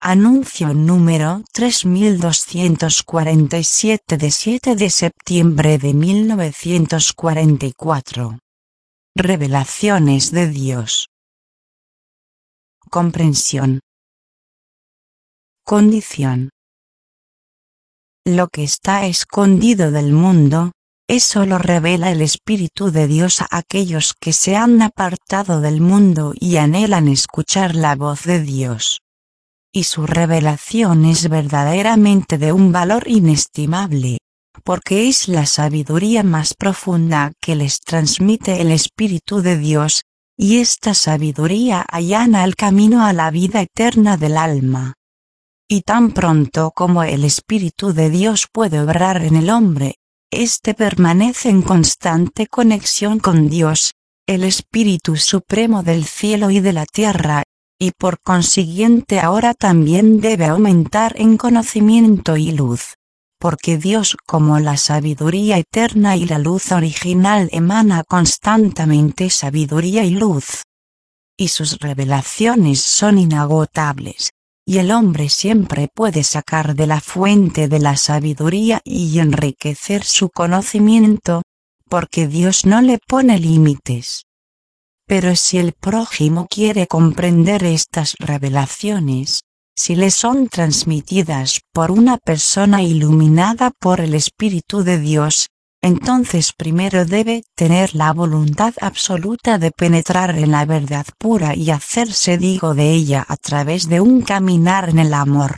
Anuncio número 3247 de 7 de septiembre de 1944. Revelaciones de Dios. Comprensión. Condición. Lo que está escondido del mundo, eso lo revela el Espíritu de Dios a aquellos que se han apartado del mundo y anhelan escuchar la voz de Dios. Y su revelación es verdaderamente de un valor inestimable, porque es la sabiduría más profunda que les transmite el Espíritu de Dios, y esta sabiduría allana el camino a la vida eterna del alma. Y tan pronto como el Espíritu de Dios puede obrar en el hombre, éste permanece en constante conexión con Dios, el Espíritu Supremo del cielo y de la tierra, y por consiguiente ahora también debe aumentar en conocimiento y luz, porque Dios como la sabiduría eterna y la luz original emana constantemente sabiduría y luz. Y sus revelaciones son inagotables, y el hombre siempre puede sacar de la fuente de la sabiduría y enriquecer su conocimiento, porque Dios no le pone límites. Pero si el prójimo quiere comprender estas revelaciones, si le son transmitidas por una persona iluminada por el Espíritu de Dios, entonces primero debe tener la voluntad absoluta de penetrar en la verdad pura y hacerse digo de ella a través de un caminar en el amor.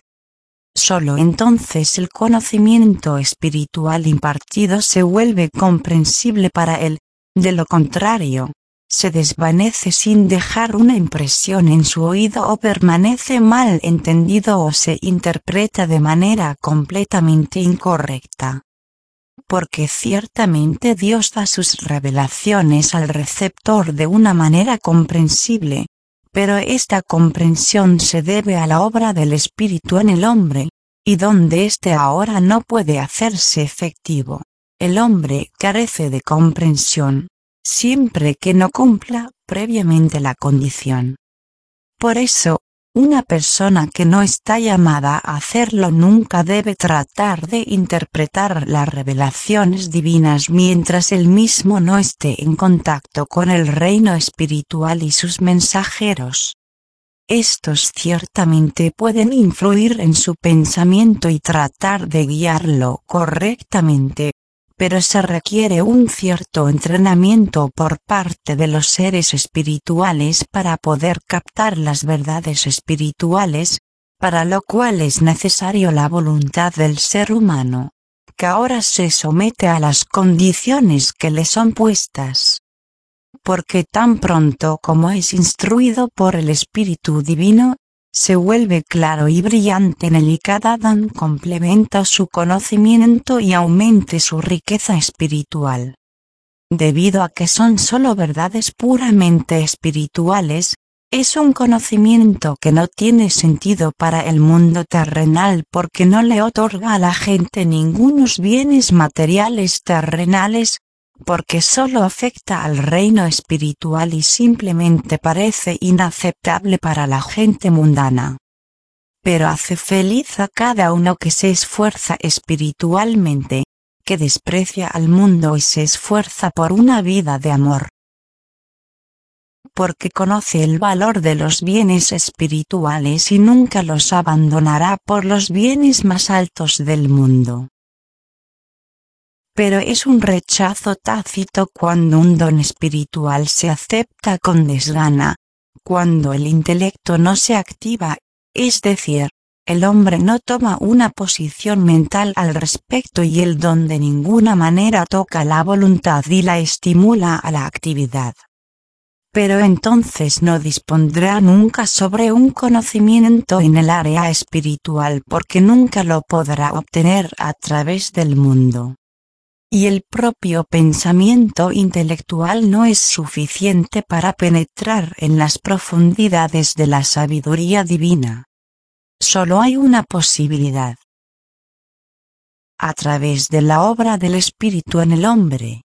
Solo entonces el conocimiento espiritual impartido se vuelve comprensible para él, de lo contrario, se desvanece sin dejar una impresión en su oído o permanece mal entendido o se interpreta de manera completamente incorrecta. Porque ciertamente Dios da sus revelaciones al receptor de una manera comprensible, pero esta comprensión se debe a la obra del Espíritu en el hombre, y donde éste ahora no puede hacerse efectivo, el hombre carece de comprensión, siempre que no cumpla previamente la condición. Por eso, una persona que no está llamada a hacerlo nunca debe tratar de interpretar las revelaciones divinas mientras él mismo no esté en contacto con el reino espiritual y sus mensajeros. Estos ciertamente pueden influir en su pensamiento y tratar de guiarlo correctamente, pero se requiere un cierto entrenamiento por parte de los seres espirituales para poder captar las verdades espirituales, para lo cual es necesario la voluntad del ser humano, que ahora se somete a las condiciones que le son puestas. Porque tan pronto como es instruido por el Espíritu Divino, se vuelve claro y brillante en él y cada dan complementa su conocimiento y aumente su riqueza espiritual. Debido a que son solo verdades puramente espirituales, es un conocimiento que no tiene sentido para el mundo terrenal porque no le otorga a la gente ningunos bienes materiales terrenales, porque solo afecta al reino espiritual y simplemente parece inaceptable para la gente mundana. Pero hace feliz a cada uno que se esfuerza espiritualmente, que desprecia al mundo y se esfuerza por una vida de amor. Porque conoce el valor de los bienes espirituales y nunca los abandonará por los bienes más altos del mundo. Pero es un rechazo tácito cuando un don espiritual se acepta con desgana, cuando el intelecto no se activa, es decir, el hombre no toma una posición mental al respecto y el don de ninguna manera toca la voluntad y la estimula a la actividad. Pero entonces no dispondrá nunca sobre un conocimiento en el área espiritual porque nunca lo podrá obtener a través del mundo. Y el propio pensamiento intelectual no es suficiente para penetrar en las profundidades de la sabiduría divina. Solo hay una posibilidad. A través de la obra del Espíritu en el hombre.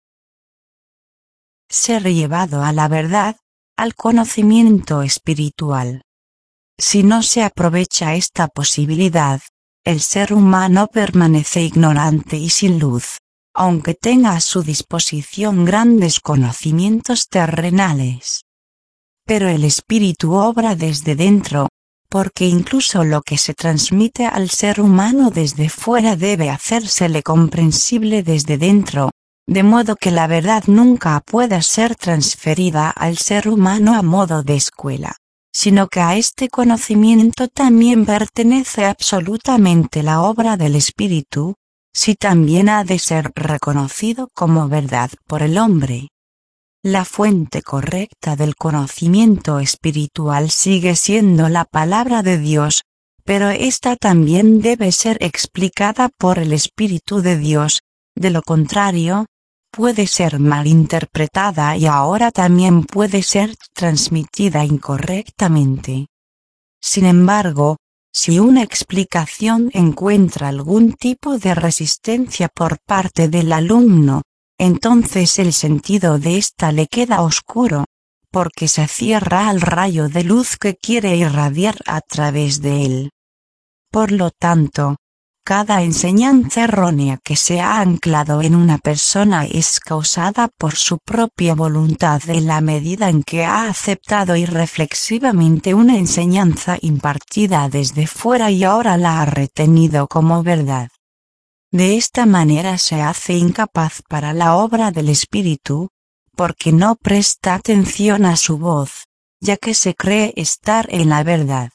Ser llevado a la verdad, al conocimiento espiritual. Si no se aprovecha esta posibilidad, el ser humano permanece ignorante y sin luz, aunque tenga a su disposición grandes conocimientos terrenales. Pero el espíritu obra desde dentro, porque incluso lo que se transmite al ser humano desde fuera debe hacérsele comprensible desde dentro, de modo que la verdad nunca pueda ser transferida al ser humano a modo de escuela, sino que a este conocimiento también pertenece absolutamente la obra del espíritu, si también ha de ser reconocido como verdad por el hombre. La fuente correcta del conocimiento espiritual sigue siendo la palabra de Dios, pero ésta también debe ser explicada por el Espíritu de Dios, de lo contrario, puede ser malinterpretada y ahora también puede ser transmitida incorrectamente. Sin embargo, si una explicación encuentra algún tipo de resistencia por parte del alumno, entonces el sentido de ésta le queda oscuro, porque se cierra al rayo de luz que quiere irradiar a través de él. Por lo tanto, cada enseñanza errónea que se ha anclado en una persona es causada por su propia voluntad en la medida en que ha aceptado irreflexivamente una enseñanza impartida desde fuera y ahora la ha retenido como verdad. De esta manera se hace incapaz para la obra del Espíritu, porque no presta atención a su voz, ya que se cree estar en la verdad.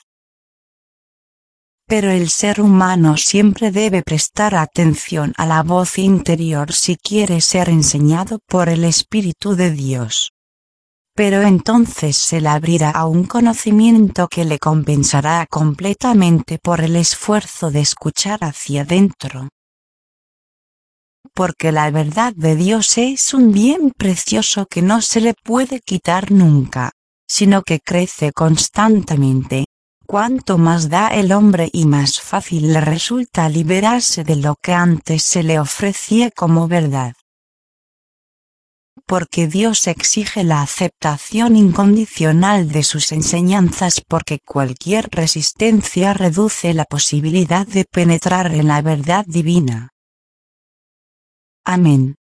Pero el ser humano siempre debe prestar atención a la voz interior si quiere ser enseñado por el Espíritu de Dios. Pero entonces se le abrirá a un conocimiento que le compensará completamente por el esfuerzo de escuchar hacia dentro. Porque la verdad de Dios es un bien precioso que no se le puede quitar nunca, sino que crece constantemente. Cuanto más da el hombre y más fácil le resulta liberarse de lo que antes se le ofrecía como verdad. Porque Dios exige la aceptación incondicional de sus enseñanzas, porque cualquier resistencia reduce la posibilidad de penetrar en la verdad divina. Amén.